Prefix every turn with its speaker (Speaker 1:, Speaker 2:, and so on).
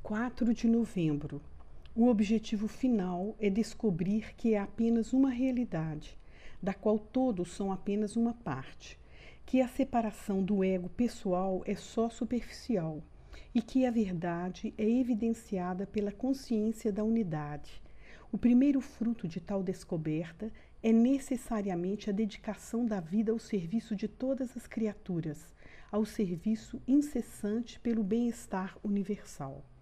Speaker 1: 4 de novembro. O objetivo final é descobrir que é apenas uma realidade, da qual todos são apenas uma parte, que a separação do ego pessoal é só superficial e que a verdade é evidenciada pela consciência da unidade. O primeiro fruto de tal descoberta é necessariamente a dedicação da vida ao serviço de todas as criaturas, ao serviço incessante pelo bem-estar universal.